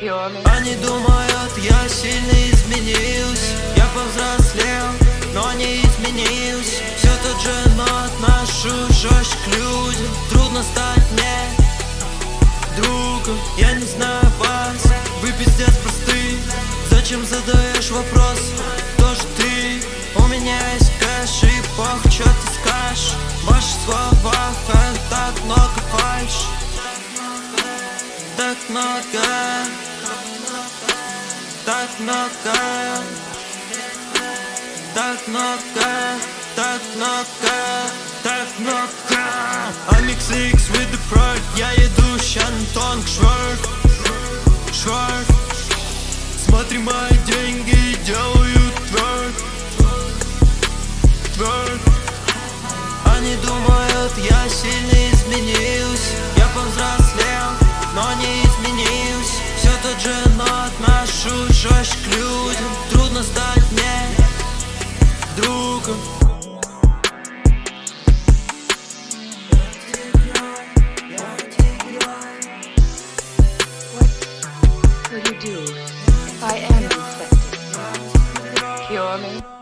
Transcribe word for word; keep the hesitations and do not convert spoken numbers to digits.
Они думают, я сильно изменился. Я повзрослел, но не изменился. Все тот же, но отношусь жестче к людям. Трудно стать мне другом. Я не знаю вас, вы пиздец просты. Зачем задаешь вопрос, кто же ты? У меня есть кэш и похуй, что ты скажешь. В ваших словах так много фальши. Так много, так много, так много, так много, так много. I'm икс икс with the pride. Я еду ща на тонк шварф, шварф. Смотри, мои деньги делают тверк, тверк. Они думают, я сильно изменился. Я повзрослел, но не изменился. Все тот же, но отношусь жестче к людям. Трудно стать мне другом. Will you do if I am infected? Cure me?